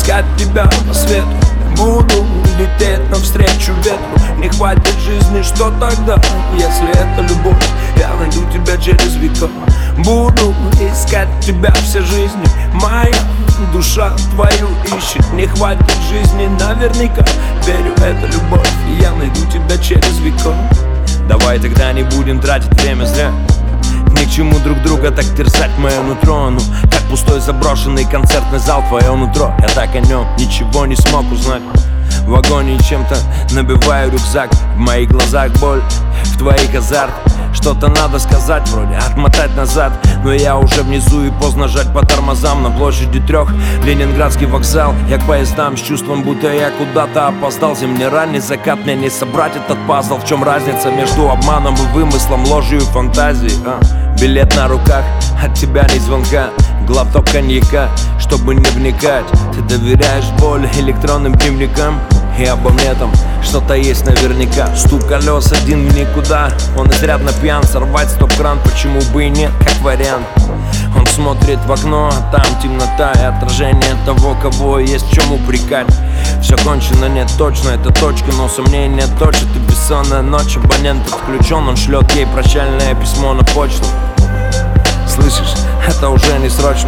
искать тебя по свету. Буду лететь навстречу ветру. Не хватит жизни, что тогда? Если это любовь, я найду тебя через века. Буду искать тебя все жизни. Моя душа твою ищет. Не хватит жизни наверняка. Верю, это любовь, и я найду тебя через века. Давай тогда не будем тратить время зря. Ни к чему друг друга так терзать мое нутро. Ну, как пустой заброшенный концертный зал твое нутро. Я так о нем ничего не смог узнать. В вагоне чем-то набиваю рюкзак. В моих глазах боль, в твоих азарт. Что-то надо сказать, вроде отмотать назад. Но я уже внизу и поздно жать по тормозам. На площади 3 Ленинградский вокзал. Я к поездам с чувством, будто я куда-то опоздал. Зимний ранний закат, мне не собрать этот пазл. В чем разница между обманом и вымыслом, ложью и фантазией? Билет на руках, от тебя ни звонка. Глоток коньяка, чтобы не вникать. Ты доверяешь боли электронным дневникам. И обо мне там что-то есть наверняка. Стук колес один в никуда. Он изрядно пьян, сорвать стоп-кран, почему бы и нет, как вариант. Он смотрит в окно, а там темнота и отражение того, кого есть в чем упрекать. Все кончено, нет, точно, это точка, но сомнения точат. И бессонная ночь, абонент отключен. Он шлет ей прощальное письмо на почту. Слышишь, это уже не срочно.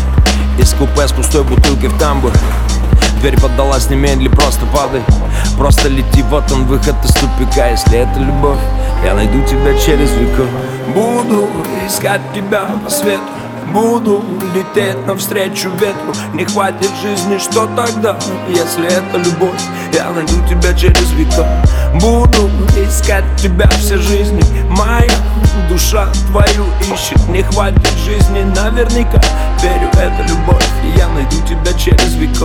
Из купе с пустой бутылкой в тамбур. Дверь поддалась немедли, просто падай. Просто лети, вот он выход из тупика. Если это любовь, я найду тебя через века. Буду искать тебя по свету. Буду лететь навстречу ветру. Не хватит жизни, что тогда? Если это любовь, я найду тебя через века. Буду искать тебя все жизни. Моя душа твою ищет. Не хватит жизни наверняка. Верю, это любовь, и я найду тебя через века.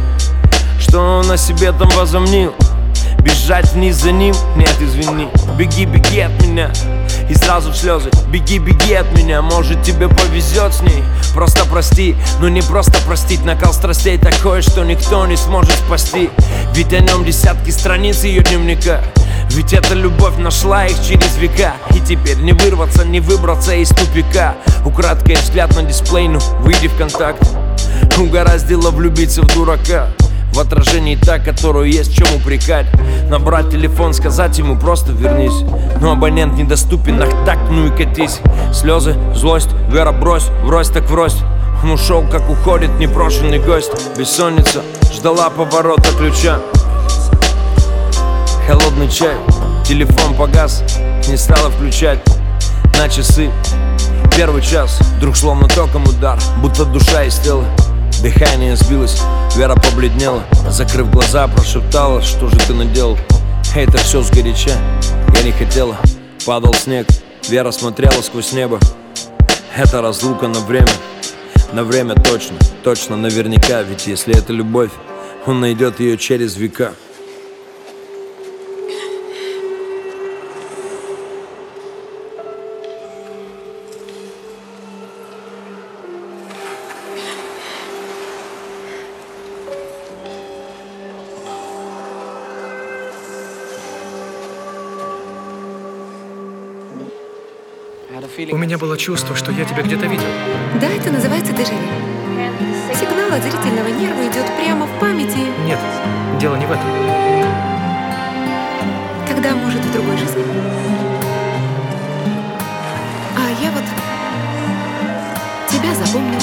Что он о себе там возомнил? Бежать вниз за ним? Нет, извини. Беги, беги от меня. И сразу в слезы. Беги, беги от меня. Может тебе повезет с ней. Просто прости, но не просто простить. Накал страстей такой, что никто не сможет спасти. Ведь о нем десятки страниц ее дневника. Ведь эта любовь нашла их через века. И теперь не вырваться, не выбраться из тупика. Украдкой взгляд на дисплей, ну выйди в контакт. Угораздило влюбиться в дурака. В отражении та, которую есть в чем упрекать. Набрать телефон, сказать ему просто вернись. Но абонент недоступен, ах так, ну и катись. Слезы, злость, Вера брось, врозь так врозь. Он ушел, как уходит непрошенный гость. Бессонница ждала поворота ключа. Холодный чай, телефон погас. Не стала включать на часы. Первый час, вдруг словно током удар. Будто душа из тела. Дыхание сбилось, Вера побледнела. Закрыв глаза, прошептала: что же ты наделал? Это все сгоряча, я не хотела. Падал снег, Вера смотрела сквозь небо. Это разлука на время точно, точно, наверняка. Ведь если это любовь, он найдет ее через века. У меня было чувство, что я тебя где-то видел. Да, это называется дежавю. Сигнал от зрительного нерва идет прямо в памяти. Нет, дело не в этом. Когда, может, в другой жизни. А я вот тебя запомнила.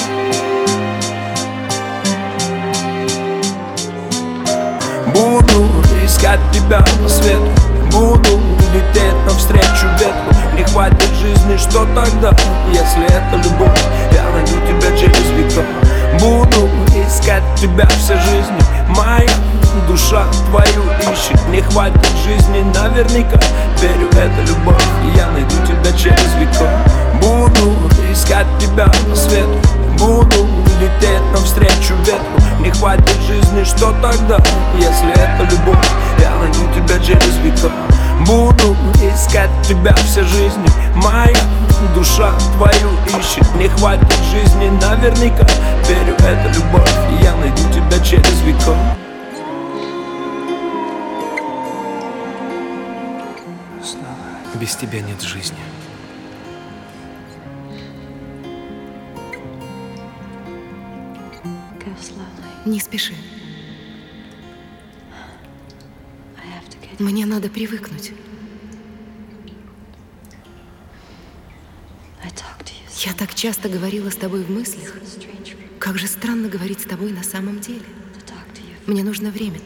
Буду искать тебя по свету. Буду лететь навстречу ветру. Не хватит жизни, что тогда? Если это любовь, я найду тебя через века. Буду искать тебя все жизни. Моя душа твою ищет. Не хватит жизни наверняка. Верю, это любовь, и я найду тебя через века. Буду искать тебя по свету. Буду лететь навстречу ветру. Не хватит жизни, что тогда? Если это любовь, я найду тебя через века. Буду искать тебя все жизни. Моя душа твою ищет. Не хватит жизни наверняка. Верю, это любовь, и я найду тебя через века. Без тебя нет жизни. Go slowly. Не спеши. Мне надо привыкнуть. Я так часто говорила с тобой в мыслях. Как же странно говорить с тобой на самом деле. Мне нужно время.